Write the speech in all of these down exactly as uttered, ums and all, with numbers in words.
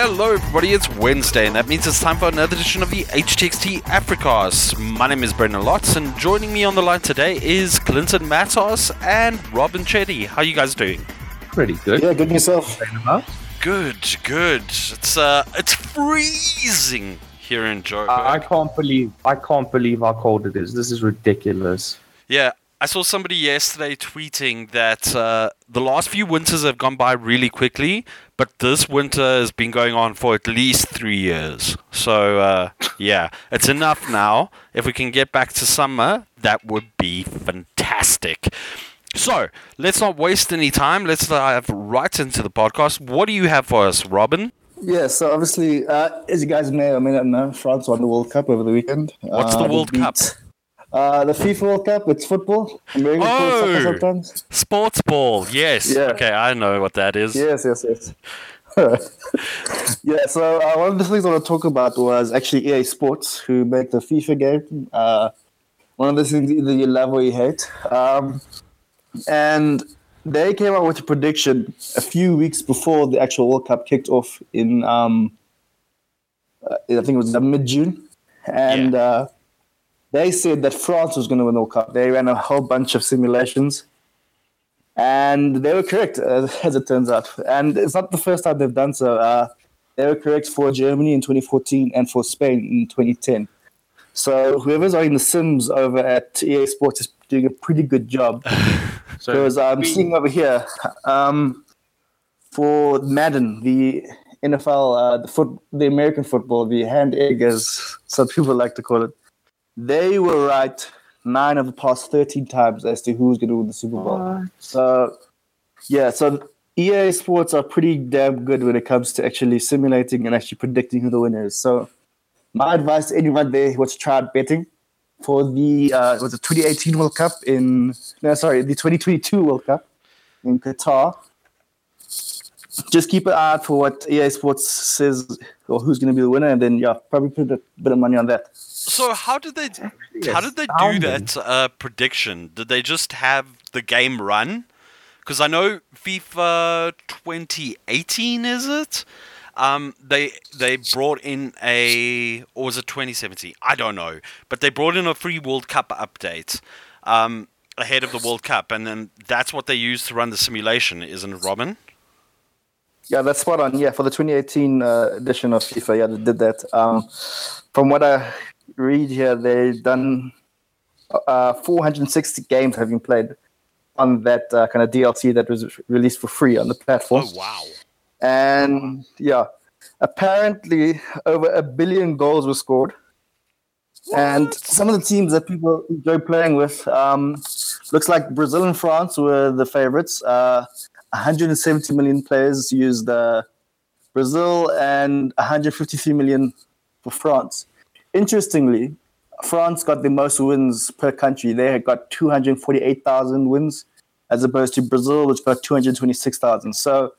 Hello everybody, it's Wednesday and that means it's time for another edition of the H T X T Africast. My name is Brendan Lotz and joining me on the line today is Clinton Matos and Robin Chetty. How are you guys doing? Pretty good. Yeah, good and yourself. Good, good. It's uh, it's freezing here in Joburg. I, I can't believe I can't believe how cold it is. This is ridiculous. Yeah, I saw somebody yesterday tweeting that uh, the last few winters have gone by really quickly, but this winter has been going on for at least three years. So, uh, yeah, it's enough now. If we can get back to summer, that would be fantastic. So, let's not waste any time. Let's dive right into the podcast. What do you have for us, Robin? Yeah, so obviously, uh, as you guys may or may not know, France won the World Cup over the weekend. What's uh, the World Cup? Uh, the FIFA World Cup, it's football. American Oh, soccer sometimes. Sports ball, yes. Yeah. Okay, I know what that is. Yes, yes, yes. yeah, so uh, one of the things I want to talk about was actually E A Sports, who make the FIFA game. Uh, one of the things either you love or you hate. Um, and they came out with a prediction a few weeks before the actual World Cup kicked off in, um, uh, I think it was mid-June. And... Yeah. Uh, They said that France was going to win the World Cup. They ran a whole bunch of simulations, and they were correct, uh, as it turns out. And it's not the first time they've done so. Uh, they were correct for Germany in twenty fourteen and for Spain in twenty ten. So whoever's running the sims over at E A Sports is doing a pretty good job. So because I'm we, seeing over here, um, for Madden, the N F L, uh, the foot, the American football, the hand egg, as some people like to call it. They were right nine of the past thirteen times as to who's going to win the Super Bowl. What? So, yeah, so E A Sports are pretty damn good when it comes to actually simulating and actually predicting who the winner is. So, my advice to anyone there was to try betting for the uh, was the twenty eighteen World Cup in no, sorry, the twenty twenty-two World Cup in Qatar. Just keep an eye out for what E A Sports says or who's going to be the winner, and then yeah, probably put a bit of money on that. So how did they how did they do that uh, prediction? Did they just have the game run? Because I know FIFA twenty eighteen, is it? Um, they they brought in a, or was it twenty seventeen? I don't know, but they brought in a free World Cup update um, ahead of the World Cup, and then that's what they used to run the simulation, isn't it, Robin? Yeah, that's spot on. Yeah, for the twenty eighteen uh, edition of FIFA, yeah, they did that. Um, from what I read here, they've done uh, four hundred sixty games have been played on that uh, kind of D L C that was released for free on the platform. Oh, wow. And, yeah, apparently over a billion goals were scored. What? And some of the teams that people enjoy playing with, um, looks like Brazil and France were the favorites. Uh, one hundred seventy million players used uh, Brazil and one hundred fifty-three million for France. Interestingly, France got the most wins per country. They had got two hundred forty-eight thousand wins as opposed to Brazil, which got two hundred twenty-six thousand. So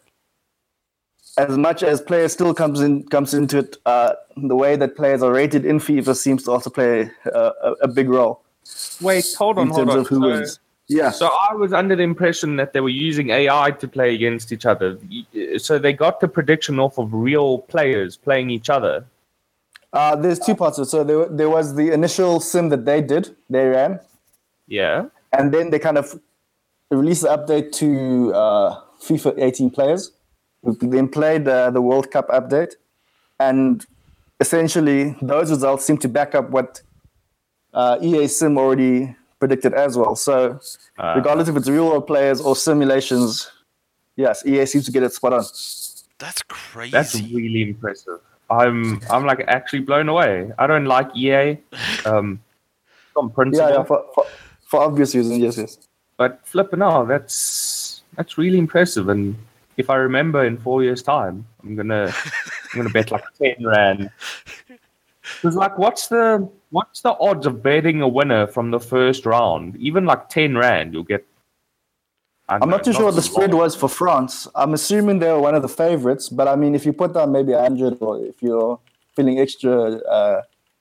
as much as players still comes in comes into it, uh, the way that players are rated in FIFA seems to also play uh, a, a big role. Wait, hold on, in terms hold on. of who so, wins. Yeah. So I was under the impression that they were using A I to play against each other. So they got the prediction off of real players playing each other. Uh, there's two parts of it. So there, there was the initial sim that they did, they ran. Yeah. And then they kind of released the update to uh, FIFA eighteen players, who then played uh, the World Cup update. And essentially, those results seem to back up what uh, E A Sim already predicted as well. So uh, regardless if it's real world players or simulations, yes, E A seems to get it spot on. That's crazy. That's really impressive. I'm I'm like actually blown away. I don't like E A um, from principle. Yeah, yeah for, for, for obvious reasons, yes, yes. But flipping out, that's that's really impressive. And if I remember in four years' time, I'm gonna I'm gonna bet like ten rand. Because like, what's the what's the odds of betting a winner from the first round? Even like ten rand, you'll get. I'm know, not too not sure what the spread long. was for France. I'm assuming they were one of the favorites, but I mean, if you put down maybe one hundred, or if you're feeling extra uh,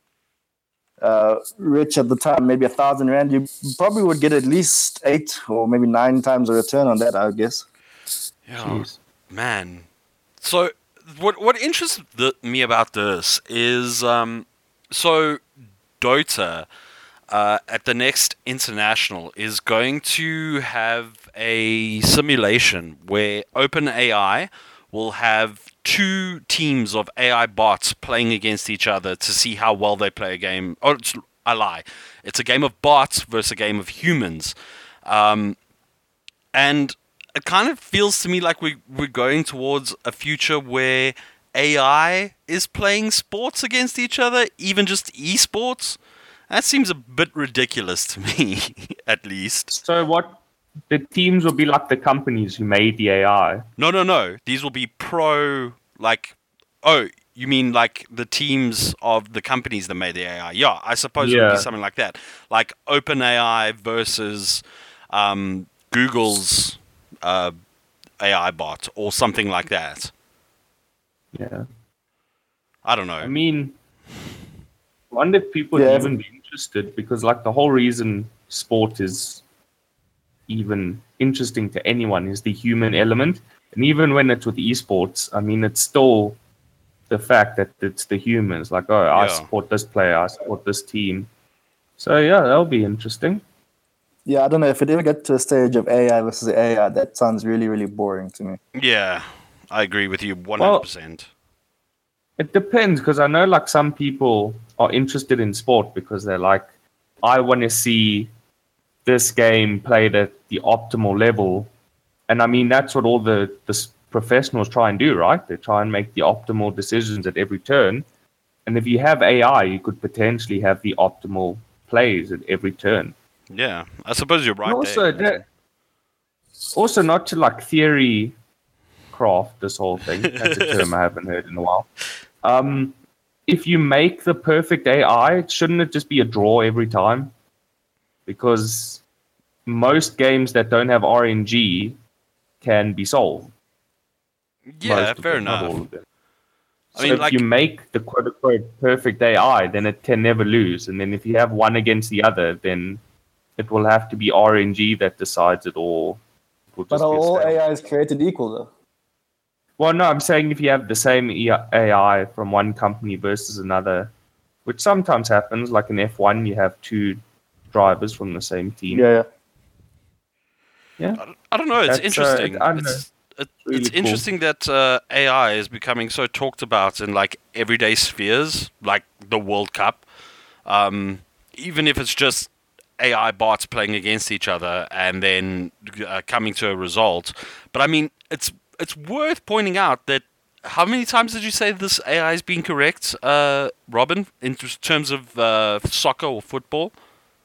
uh, rich at the time, maybe a thousand rand, you probably would get at least eight or maybe nine times a return on that, I guess. Yeah, Jeez. Man. So what what interests the, me about this is um, so Dota uh, at the next international is going to have a simulation where OpenAI will have two teams of A I bots playing against each other to see how well they play a game. Oh, it's, I lie. It's a game of bots versus a game of humans. Um, and it kind of feels to me like we, we're going towards a future where A I is playing sports against each other, even just esports. That seems a bit ridiculous to me, at least. So what? The teams will be like the companies who made the A I. No, no, no. These will be pro, like, oh, you mean like the teams of the companies that made the A I? Yeah, I suppose it would Yeah. be something like that. Like OpenAI versus um, Google's uh, A I bot or something like that. Yeah. I don't know. I mean, I wonder if people would Yeah. even be interested, because like the whole reason sport is even interesting to anyone is the human element. And even when it's with esports, I mean, it's still the fact that it's the humans. Like, oh, I Yeah. support this player, I support this team. So yeah, that'll be interesting. Yeah, I don't know if it ever get to a stage of A I versus A I. That sounds really, really boring to me. Yeah, I agree with you one hundred percent. It depends, because I know like some people are interested in sport because they're like, I want to see this game played at the optimal level. And I mean, that's what all the, the s- professionals try and do, right? They try and make the optimal decisions at every turn. And if you have A I, you could potentially have the optimal plays at every turn. Yeah, I suppose you're right And also, there. that, also not to like theory craft this whole thing. That's a term I haven't heard in a while. Um, if you make the perfect A I, shouldn't it just be a draw every time? Because most games that don't have R N G can be solved. Yeah, Most of fair them, not enough. all of them. I So mean, if like- you make the quote unquote perfect A I, then it can never lose. And then if you have one against the other, then it will have to be R N G that decides it, or it will But just are be a all stalemate. A I is created equal, though? Well, no, I'm saying if you have the same E- A I from one company versus another, which sometimes happens, like in F one, you have two drivers from the same team. Yeah, yeah. Yeah. I don't- I don't know. It's That's, uh, interesting. I don't it's it, really it's cool. interesting that uh, A I is becoming so talked about in like everyday spheres, like the World Cup. Um, even if it's just A I bots playing against each other and then uh, coming to a result. But I mean, it's it's worth pointing out that how many times did you say this A I has been correct, uh, Robin, in t- terms of uh, soccer or football?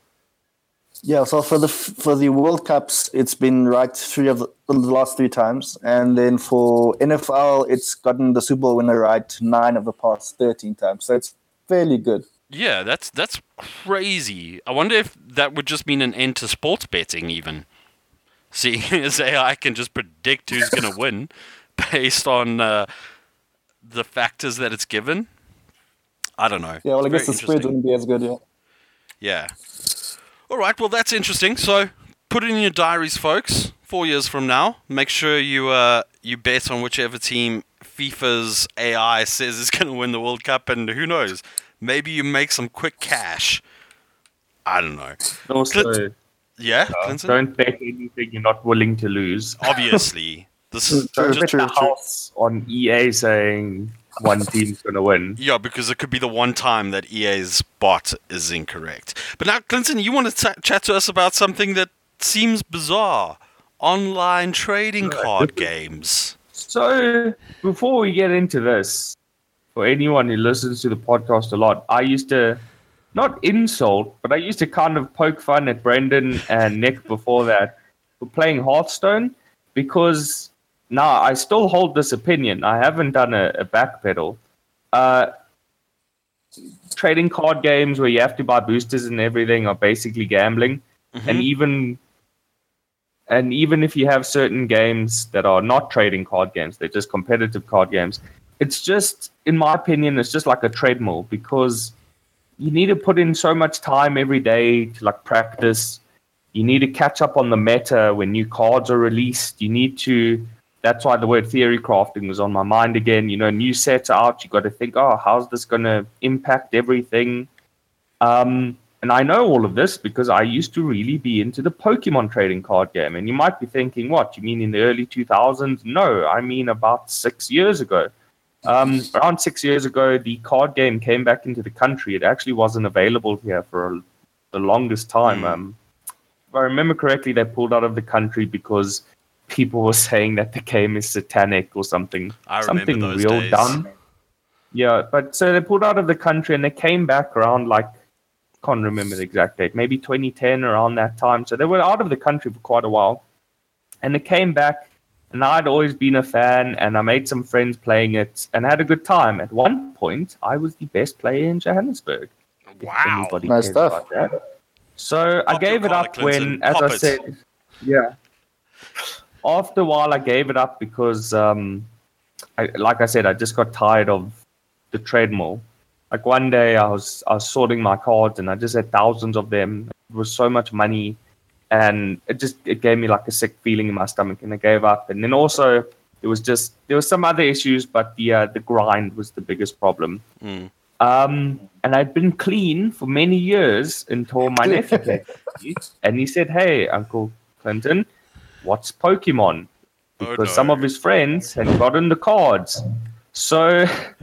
Yeah, so for the for the World Cups, it's been right three of the, the last three times, and then for N F L, it's gotten the Super Bowl winner right nine of the past thirteen times. So it's fairly good. Yeah, that's that's crazy. I wonder if that would just mean an end to sports betting, even. Seeing as A I can just predict who's going to win based on uh, the factors that it's given. I don't know. Yeah, well, I It's guess the very spreads interesting. wouldn't be as good. Yeah. Yeah. All right. Well, that's interesting. So, put it in your diaries, folks. Four years from now, make sure you uh you bet on whichever team FIFA's A I says is going to win the World Cup, and who knows, maybe you make some quick cash. I don't know. Also, Clint- Yeah, uh, Clinton. don't bet anything you're not willing to lose. Obviously, this is True, Don't just bet the house on E A saying one team's going to win. yeah, because it could be the one time that E A's bot is incorrect. But now, Clinton, you want to t- chat to us about something that seems bizarre: online trading Right. card games. So, before we get into this, for anyone who listens to the podcast a lot, I used to not insult, but I used to kind of poke fun at Brendan and Nick before that for playing Hearthstone, because now I still hold this opinion. I haven't done a, a backpedal. Uh, trading card games where you have to buy boosters and everything are basically gambling, and even and even if you have certain games that are not trading card games, they're just competitive card games, it's just, in my opinion, it's just like a treadmill, because you need to put in so much time every day to like practice. You need to catch up on the meta when new cards are released. You need to, that's why the word theory crafting was on my mind again. You know, new sets out. You got to think, oh, how's this going to impact everything? Um, and I know all of this because I used to really be into the Pokemon trading card game. And you might be thinking, what, you mean in the early two thousands? No, I mean about six years ago. Um, around six years ago, the card game came back into the country. It actually wasn't available here for a, the longest time. Mm. Um, if I remember correctly, they pulled out of the country because people were saying that the game is satanic or something. I remember something those real days. dumb. Yeah, but so they pulled out of the country and they came back around like, can't remember the exact date, maybe twenty ten, around that time. So they were out of the country for quite a while. And they came back, and I'd always been a fan, and I made some friends playing it and had a good time. At one point, I was the best player in Johannesburg. if Wow. anybody Nice cares stuff. about that. So I Pop gave your it collar, up Clinton. when, as Pop I it. said, yeah. After a while, I gave it up because, um, I, like I said, I just got tired of the treadmill. Like one day, I was I was sorting my cards, and I just had thousands of them. It was so much money, and it just it gave me like a sick feeling in my stomach, and I gave up. And then also, it was just there was some other issues, but the uh, the grind was the biggest problem. Mm. Um, and I'd been clean for many years until my nephew came to me, and he said, "Hey, Uncle Clinton, what's Pokemon?" Oh, Because no. some of his friends had gotten the cards. So,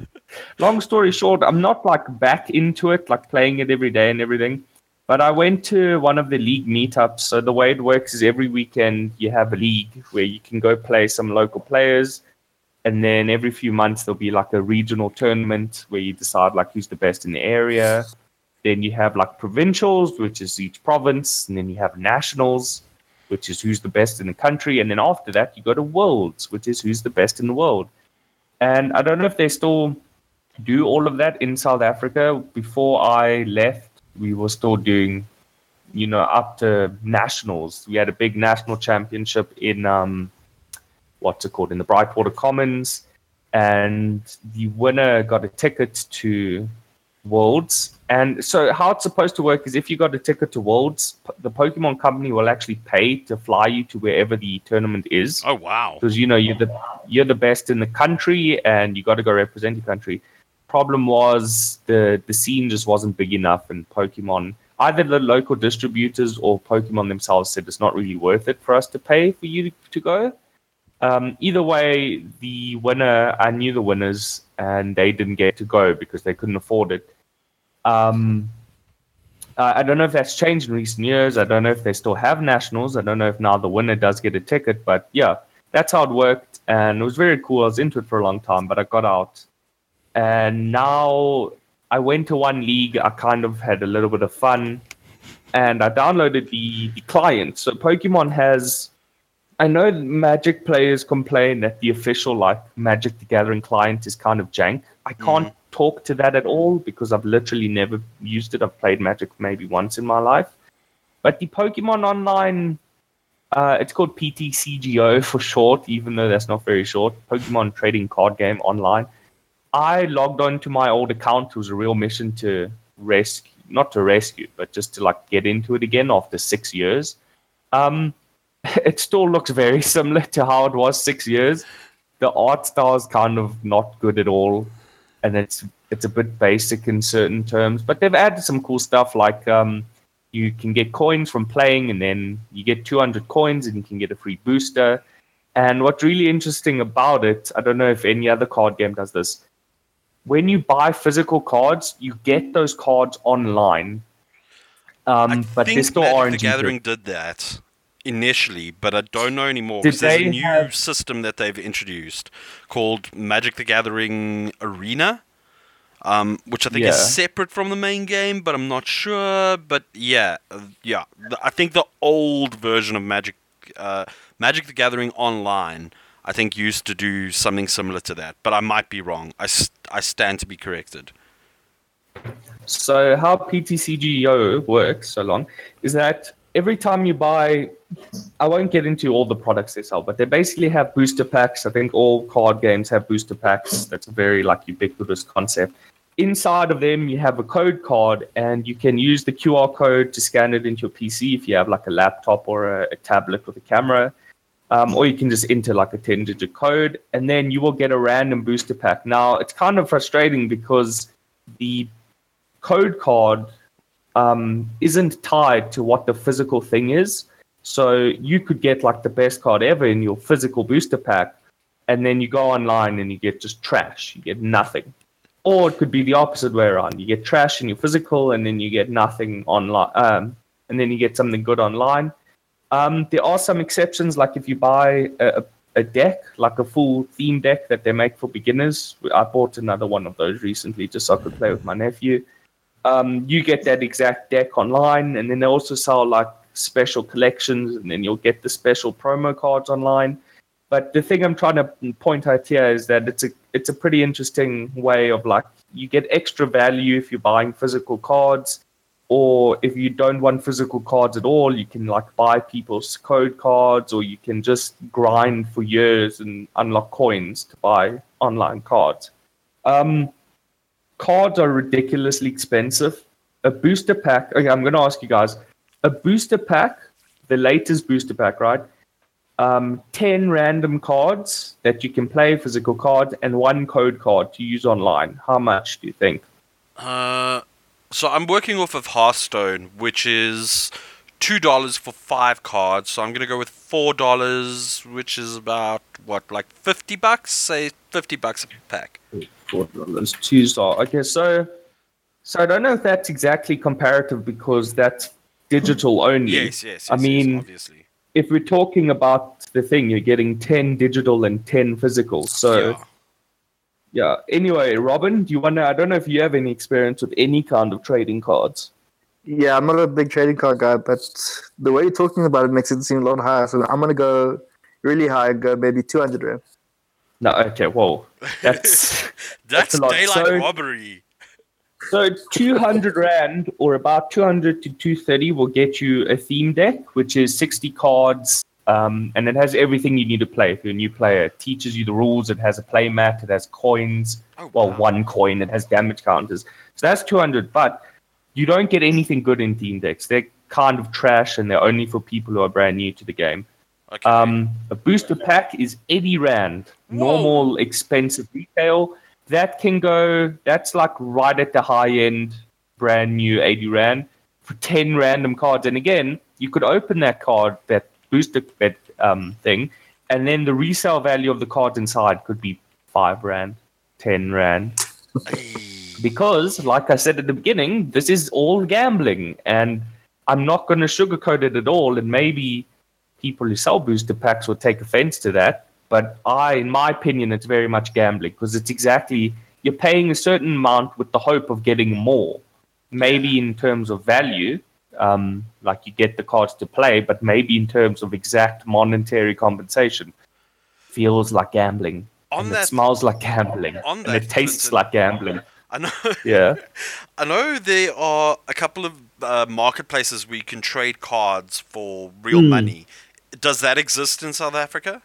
long story short, I'm not like back into it, like playing it every day and everything. But I went to one of the league meetups. So the way it works is every weekend you have a league where you can go play some local players. And then every few months there'll be like a regional tournament where you decide like who's the best in the area. Then you have like provincials, which is each province. And then you have nationals, which is who's the best in the country. And then after that, you go to worlds, which is who's the best in the world. And I don't know if they still do all of that in South Africa. Before I left, we were still doing, you know, up to nationals. We had a big national championship in, um, what's it called, in the Brightwater Commons. And the winner got a ticket to Worlds. And so how it's supposed to work is if you got a ticket to Worlds, the Pokemon company will actually pay to fly you to wherever the tournament is. Oh, wow. Because, you know, you're the you're the best in the country and you got to go represent your country. Problem was the, the scene just wasn't big enough, and Pokemon, either the local distributors or Pokemon themselves said it's not really worth it for us to pay for you to go. Um, either way, the winner, I knew the winners, and they didn't get to go because they couldn't afford it. Um, uh, I don't know if that's changed in recent years. I don't know if they still have nationals. I don't know if now the winner does get a ticket. But yeah, that's how it worked. And it was very cool. I was into it for a long time, but I got out. And now I went to one league. I kind of had a little bit of fun. And I downloaded the, the client. So Pokemon has... I know Magic players complain that the official like Magic the Gathering client is kind of jank. I can't mm. talk to that at all because I've literally never used it. I've played Magic maybe once in my life. But the Pokemon Online, uh, it's called P T C G O for short, even though that's not very short. Pokemon Trading Card Game Online. I logged on to my old account. It was a real mission to rescue, not to rescue, but just to like get into it again after six years. Um, It still looks very similar to how it was six years. The art style is kind of not good at all, and it's it's a bit basic in certain terms. But they've added some cool stuff, like um, you can get coins from playing, and then you get two hundred coins, and you can get a free booster. And what's really interesting about it, I don't know if any other card game does this. When you buy physical cards, you get those cards online. Um, I but think there's still Magic R N the G Gathering to it. did that initially, but I don't know anymore Did because there's a they new have- system that they've introduced called Magic the Gathering Arena, um, which I think is Yeah. separate from the main game, but I'm not sure. But yeah, uh, yeah, the, I think the old version of Magic, uh, Magic the Gathering Online, I think used to do something similar to that, but I might be wrong. I, st- I stand to be corrected. So how P T C G O works so long is that every time you buy, I won't get into all the products they sell, but they basically have booster packs. I think all card games have booster packs. That's a very like ubiquitous concept. Inside of them, you have a code card, and you can use the Q R code to scan it into your P C if you have like a laptop or a, a tablet with a camera. Um, or you can just enter like a ten-digit code, and then you will get a random booster pack. Now, it's kind of frustrating because the code card um, isn't tied to what the physical thing is. So you could get like the best card ever in your physical booster pack, and then you go online and you get just trash. You get nothing. Or it could be the opposite way around. You get trash in your physical, and then you get nothing online, um, and then you get something good online. Um, there are some exceptions, like if you buy a, a deck, like a full theme deck that they make for beginners. I bought another one of those recently just so I could play with my nephew. Um, you get that exact deck online, and then they also sell like special collections, and then you'll get the special promo cards online. But the thing I'm trying to point out here is that it's a it's a pretty interesting way of like you get extra value if you're buying physical cards, or if you don't want physical cards at all, you can like buy people's code cards, or you can just grind for years and unlock coins to buy online cards. Um, cards are ridiculously expensive. A booster pack. Okay, I'm going to ask you guys. A booster pack, the latest booster pack, right? Um, ten random cards that you can play, physical cards, and one code card to use online. How much do you think? Uh, so I'm working off of Hearthstone, which is two dollars for five cards. So I'm gonna go with four dollars, which is about what, like fifty bucks? Say fifty bucks a pack. Four dollars, two dollars. Okay, so so I don't know if that's exactly comparative because that's digital only. Yes, yes. yes I mean, yes, obviously. If we're talking about the thing, you're getting ten digital and ten physical. So, yeah. yeah. Anyway, Robin, do you want to? I don't know if you have any experience with any kind of trading cards. Yeah, I'm not a big trading card guy, but the way you're talking about it makes it seem a lot higher. So I'm gonna go really high, go maybe two hundred rand. No, okay, whoa, that's that's, that's a lot. Daylight so, robbery. So two hundred rand or about two hundred to two thirty will get you a theme deck, which is sixty cards, um, and it has everything you need to play. If you're a new player, it teaches you the rules. It has a play mat. It has coins. Oh, well, wow. One coin. It has damage counters. So that's two hundred, but you don't get anything good in theme decks. They're kind of trash, and they're only for people who are brand new to the game. Okay. Um, a booster pack is eighty rand, normal, Whoa. expensive retail. That can go, that's like right at the high end, brand new eighty rand for ten random cards. And again, you could open that card, that booster that, um, thing, and then the resale value of the cards inside could be five rand, ten rand. Because, like I said at the beginning, this is all gambling. And I'm not going to sugarcoat it at all. And maybe people who sell booster packs will take offense to that. But I, in my opinion, it's very much gambling because it's exactly, you're paying a certain amount with the hope of getting more. Maybe in terms of value, um, like you get the cards to play, but maybe in terms of exact monetary compensation, feels like gambling. On and that, it smells like gambling. On and that, it tastes Clinton, like gambling. I know. Yeah. I know there are a couple of uh, marketplaces where you can trade cards for real mm. money. Does that exist in South Africa?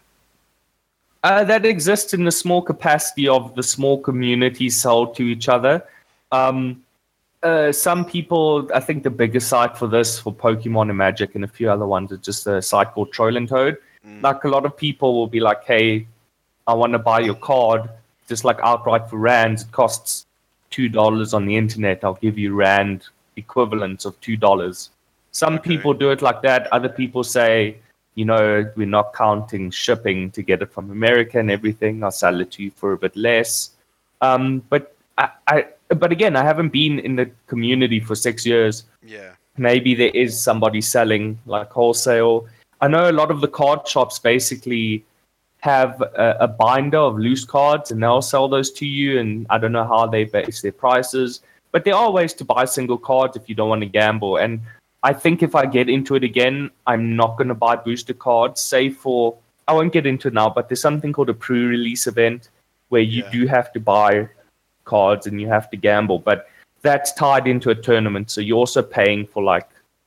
Uh, that exists in the small capacity of the small communities sold to each other. Um, uh, some people, I think the biggest site for this, for Pokemon and Magic and a few other ones, is just a site called Troll and Toad. Mm. Like a lot of people will be like, hey, I want to buy your card, just like outright for rands. It costs two dollars on the internet. I'll give you rand equivalents of two dollars. Some okay. people do it like that. Other people say, you know, we're not counting shipping to get it from America and everything. I'll sell it to you for a bit less. Um, but I, I, but again, I haven't been in the community for six years. Yeah. Maybe there is somebody selling like wholesale. I know a lot of the card shops basically have a, a binder of loose cards and they'll sell those to you. And I don't know how they base their prices, but there are ways to buy single cards if you don't want to gamble. And I think if I get into it again, I'm not going to buy booster cards, save for, I won't get into it now, but there's something called a pre-release event where you yeah. do have to buy cards and you have to gamble, but that's tied into a tournament. So you're also paying for like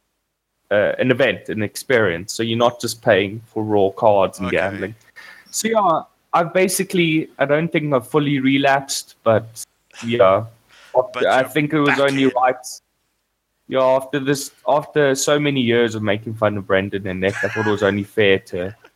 uh, an event, an experience. So you're not just paying for raw cards and okay. gambling. So yeah, I've basically, I don't think I've fully relapsed, but yeah, but I think it was only in. right. Yeah, after this, after so many years of making fun of Brendan and Nick, I thought it was only fair to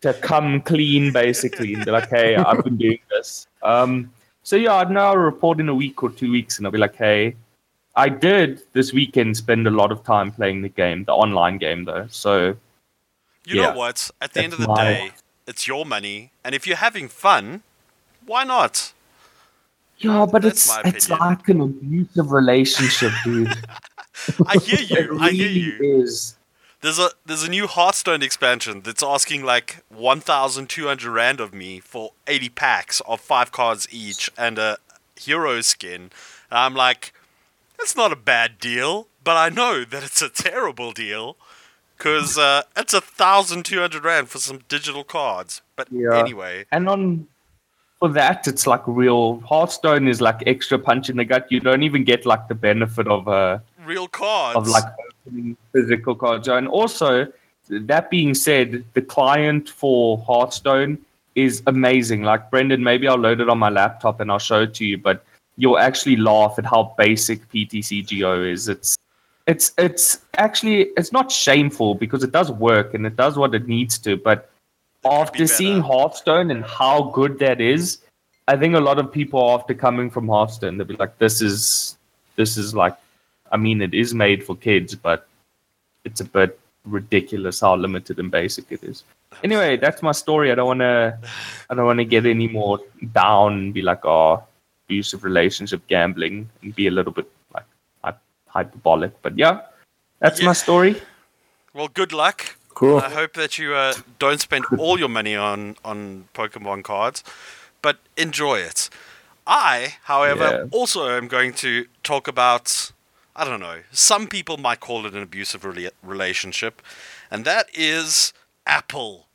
to come clean, basically, and be like, hey, I've been doing this. Um, so yeah, I'd now report in a week or two weeks, and I'll be like, hey, I did this weekend spend a lot of time playing the game, the online game, though. So you yeah, know what? At the end of the my... day, it's your money, and if you're having fun, why not? Yeah, but That's it's it's like an abusive relationship, dude. I hear you. It I hear really you. is. There's a there's a new Hearthstone expansion that's asking like one thousand two hundred rand of me for eighty packs of five cards each and a hero skin. And I'm like, it's not a bad deal, but I know that it's a terrible deal because uh, it's a thousand two hundred rand for some digital cards. But Yeah. anyway, And on for that, it's like real Hearthstone is like extra punch in the gut. You don't even get like the benefit of uh real cards. of like opening physical cards. And also, that being said, the client for Hearthstone is amazing. Like Brendan, maybe I'll load it on my laptop and I'll show it to you, but you'll actually laugh at how basic P T C G O is. It's it's it's actually it's not shameful because it does work and it does what it needs to, but after seeing Hearthstone and how good that is, I think a lot of people after coming from Hearthstone, they'll be like, this is this is like, I mean, it is made for kids, but it's a bit ridiculous how limited and basic it is. Anyway, that's my story. I don't want to I don't want to get any more down and be like, oh, abusive relationship, gambling, and be a little bit like hyperbolic. But yeah, that's Yeah. my story. Well, good luck. Cool. I hope that you uh, don't spend all your money on, on Pokemon cards, but enjoy it. I, however, Yeah. also am going to talk about, I don't know, some people might call it an abusive rela- relationship, and that is Apple.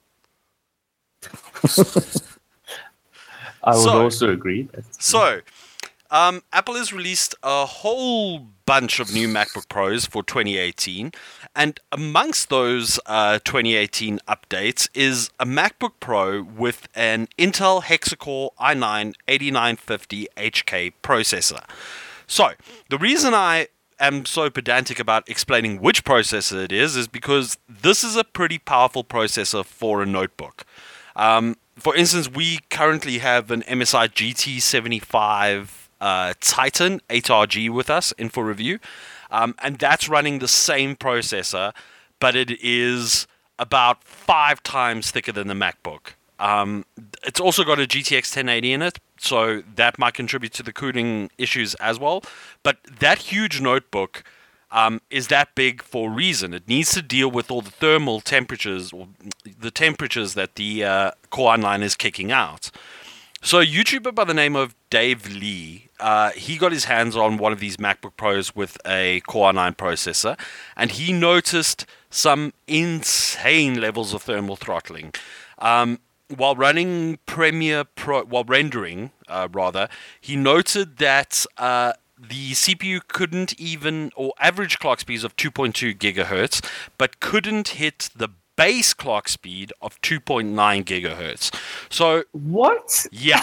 I would So- also agree. That's- So, um, Apple has released a whole bunch of new MacBook Pros for twenty eighteen, and amongst those uh, twenty eighteen updates is a MacBook Pro with an Intel Hexa-Core i nine eighty-nine fifty H K processor. So, the reason I am so pedantic about explaining which processor it is is because this is a pretty powerful processor for a notebook. Um, for instance, we currently have an M S I G T seventy-five uh, Titan eight R G with us in for review, um, and that's running the same processor, but it is about five times thicker than the MacBook. Um, it's also got a G T X ten eighty in it, so that might contribute to the cooling issues as well. But that huge notebook um, is that big for a reason. It needs to deal with all the thermal temperatures, or the temperatures that the uh, Core i nine is kicking out. So a YouTuber by the name of Dave Lee, uh, he got his hands on one of these MacBook Pros with a Core i nine processor, and he noticed some insane levels of thermal throttling. Um, while running Premiere Pro, while rendering, uh, rather, he noted that uh, the C P U couldn't even, or average clock speeds of two point two gigahertz, but couldn't hit the base clock speed of two point nine gigahertz. So, What? yeah.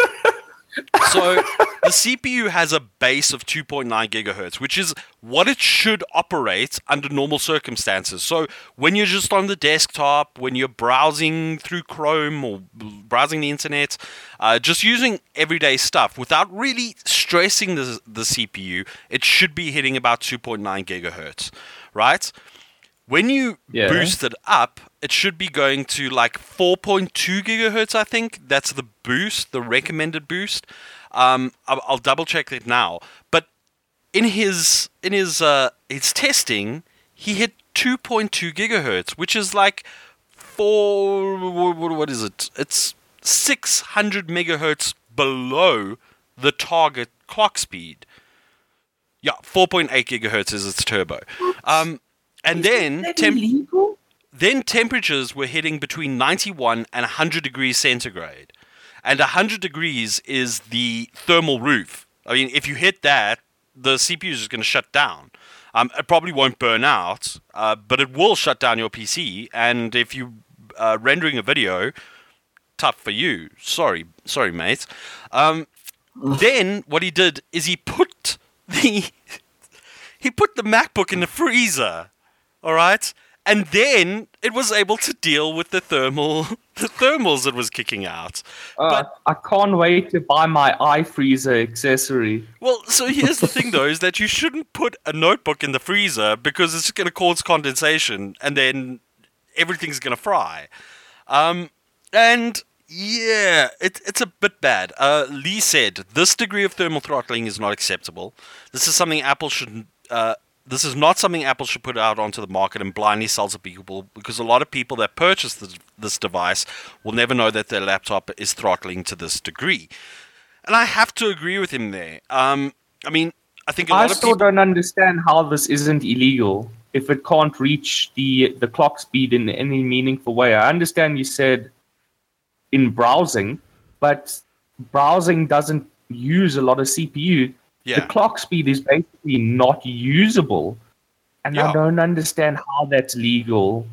So the C P U has a base of two point nine gigahertz, which is what it should operate under normal circumstances. So when you're just on the desktop, when you're browsing through Chrome or browsing the internet, uh, just using everyday stuff without really stressing the, the C P U, it should be hitting about two point nine gigahertz, right? When you Yeah. boost it up, it should be going to like four point two gigahertz, I think. That's the boost, the recommended boost. Um, I'll, I'll double check it now. But in his in his uh, his testing, he hit two point two gigahertz, which is like four. What, what is it? It's six hundred megahertz below the target clock speed. Yeah, four point eight gigahertz is its turbo. Um, and then temp- illegal? then temperatures were hitting between ninety-one and one hundred degrees centigrade. And one hundred degrees is the thermal roof. I mean, if you hit that, the C P U is just going to shut down. Um, it probably won't burn out, uh, but it will shut down your P C. And if you're uh, rendering a video, tough for you. Sorry, sorry, mate. Um, then what he did is he put the he put the MacBook in the freezer. All right, and then it was able to deal with the thermal the thermals it was kicking out. Uh, But I can't wait to buy my iFreezer accessory. well, so here's the thing though, is that you shouldn't put a notebook in the freezer because it's going to cause condensation and then everything's going to fry. Um, and yeah, it, it's a bit bad. Uh, Lee said, this degree of thermal throttling is not acceptable. This is something Apple should... Uh, this is not something Apple should put out onto the market and blindly sell to people, because a lot of people that purchase this, this device will never know that their laptop is throttling to this degree. And I have to agree with him there. Um, I mean, I think a lot I of still people... don't understand how this isn't illegal if it can't reach the the clock speed in any meaningful way. I understand you said in browsing, but browsing doesn't use a lot of C P U. Yeah. The clock speed is basically not usable, and Yeah. I don't understand how that's legal.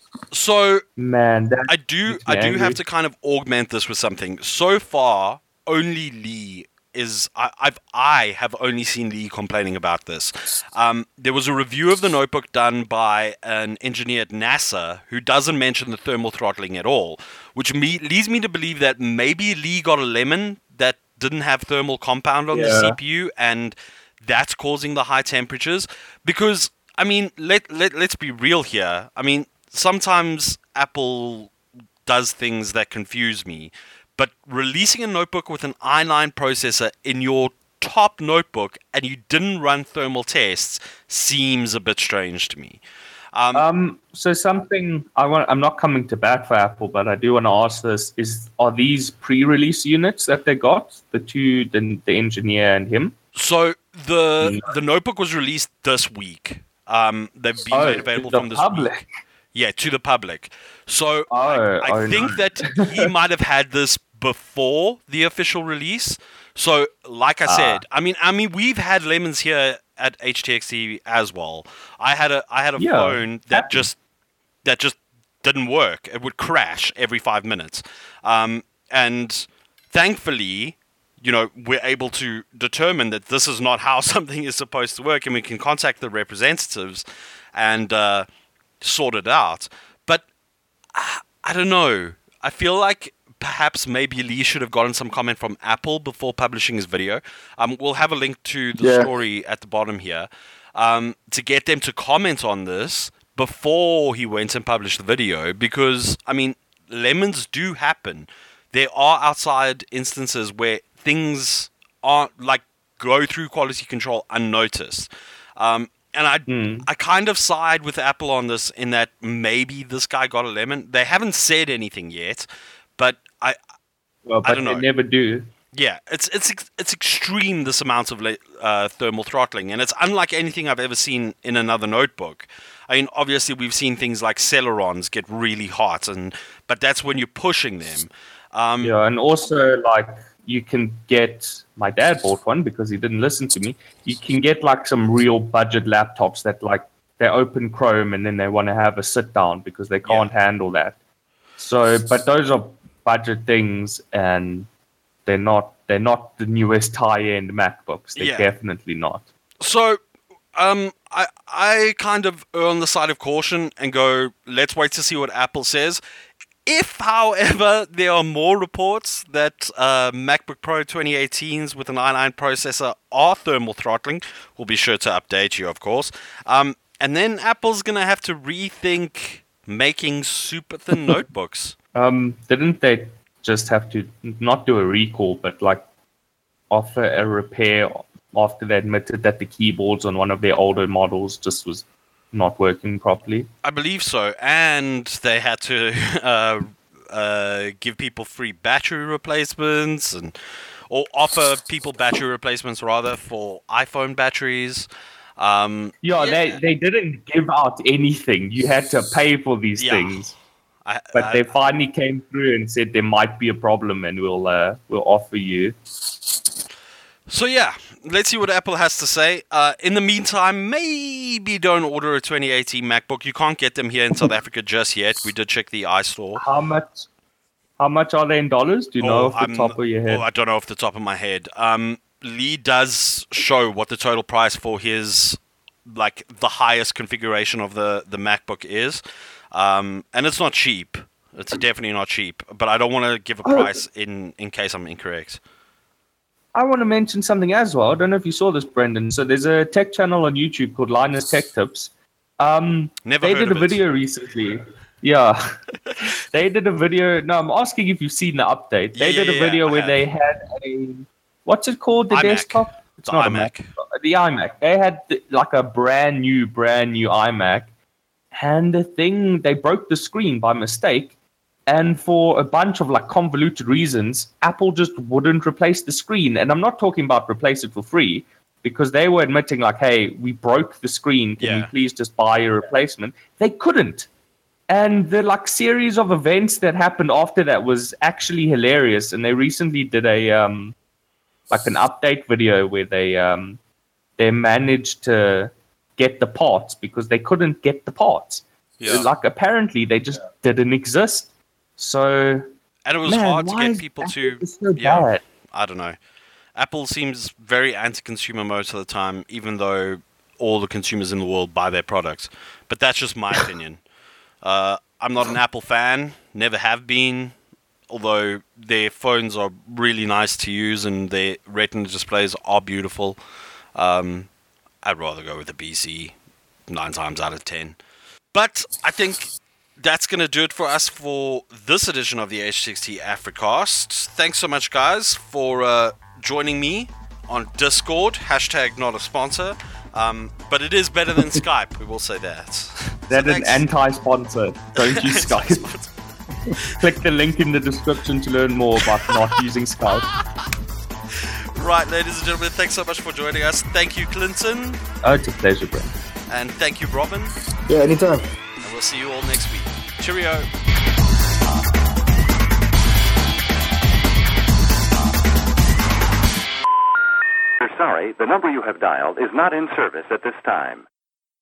So Man, that I do makes me I do angry. have to kind of augment this with something. So far, only Lee is I, I've I have only seen Lee complaining about this. Um, there was a review of the notebook done by an engineer at NASA who doesn't mention the thermal throttling at all, which me, leads me to believe that maybe Lee got a lemon that didn't have thermal compound on the Yeah. C P U, and that's causing the high temperatures. Because I mean, let let let's be real here. I mean, sometimes Apple does things that confuse me. But releasing a notebook with an i nine processor in your top notebook and you didn't run thermal tests seems a bit strange to me. Um, Um, so something I want, I'm not coming to bat for Apple, but I do want to ask this: Is are these pre-release units that they got, the two, the, the engineer and him? so the the notebook was released this week. Um, they've been Oh, made available to the from this public. week. Yeah, to the public. So Oh, I, I oh, think no. that he might have had this before the official release. So, like I Ah. said, I mean, I mean, we've had lemons here at H T X T as well. I had a I had a Yeah, phone that happens. just that just didn't work. It would crash every five minutes, um, and thankfully, you know, we're able to determine that this is not how something is supposed to work, and we can contact the representatives and uh, sort it out. But uh, I don't know. I feel like perhaps maybe Lee should have gotten some comment from Apple before publishing his video. Um, we'll have a link to the Yeah. story at the bottom here um, to get them to comment on this before he went and published the video. Because, I mean, lemons do happen. There are outside instances where things aren't, like, go through quality control unnoticed. Um, and I, Hmm. I kind of side with Apple on this in that maybe this guy got a lemon. They haven't said anything yet, but I, Well, I but don't they know. never do. yeah, it's it's ex- it's extreme, this amount of le- uh, thermal throttling, and it's unlike anything I've ever seen in another notebook. I mean, obviously we've seen things like Celerons get really hot, and but that's when you're pushing them. Um, Yeah, and also like you can get. My dad bought one because he didn't listen to me. You can get like some real budget laptops that like they open Chrome and then they want to have a sit down because they can't handle that. So, but those are budget things, and they're not they're not the newest high-end MacBooks. They're Yeah. definitely not. So, um, I I kind of err on the side of caution and go, let's wait to see what Apple says. If, however, there are more reports that uh, MacBook Pro twenty eighteens with an i nine processor are thermal throttling, we'll be sure to update you, of course. Um, and then Apple's going to have to rethink making super thin notebooks. Um, didn't they just have to not do a recall, but like offer a repair after they admitted that the keyboards on one of their older models just was not working properly? I believe so, and they had to uh, uh, give people free battery replacements, and or offer people battery replacements rather for iPhone batteries. Um, Yeah, they they didn't give out anything. You had to pay for these Yeah. things. I, But I- they finally came through and said there might be a problem, and we'll uh, we'll offer you. So yeah, let's see what Apple has to say. Uh, in the meantime, maybe don't order a twenty eighteen MacBook. You can't get them here in South Africa just yet. We did check the iStore. How much? How much are they in dollars? Do you know off the I'm- top of your head? oh, I don't know off the top of my head. Um, Lee does show what the total price for his like the highest configuration of the, the MacBook is. Um, and it's not cheap. It's definitely not cheap. But I don't want to give a price in, in case I'm incorrect. I want to mention something as well. I don't know if you saw this, Brendan. So there's a tech channel on YouTube called Linus Tech Tips. Um, Never they heard did a of it. video recently. Yeah. They did a video. No, I'm asking if you've seen the update. They Yeah, did yeah, a yeah, video I where have. they had a, what's it called? The iMac. desktop? It's The not iMac. a Mac. The iMac. They had the, like a brand new, brand new iMac. And the thing, they broke the screen by mistake. And for a bunch of like convoluted reasons, Apple just wouldn't replace the screen. And I'm not talking about replace it for free, because they were admitting like, hey, we broke the screen. Can Yeah. we please just buy a replacement? They couldn't. And the like series of events that happened after that was actually hilarious. And they recently did a um like an update video where they um they managed to get the parts because they couldn't get the parts. Yeah. Like apparently they just didn't exist. So And it was man, hard to why get is people Apple to... so yeah, bad? I don't know. Apple seems very anti-consumer most of the time, even though all the consumers in the world buy their products. But that's just my opinion. Uh, I'm not an Apple fan, never have been, although their phones are really nice to use and their Retina displays are beautiful. Um, I'd rather go with a B C nine times out of ten. But I think that's going to do it for us for this edition of the H six T Africast. Thanks so much, guys, for uh, joining me on Discord. Hashtag not a sponsor. Um, but it is better than Skype, we will say that. That's So an thanks. anti-sponsor. Don't use Skype. Click the link in the description to learn more about not using Skype. Right, ladies and gentlemen, thanks so much for joining us. Thank you, Clinton. Oh, it's a pleasure, Brent. And thank you, Robin. Yeah, anytime. And we'll see you all next week. Cheerio. We're sorry, the number you have dialed is not in service at this time.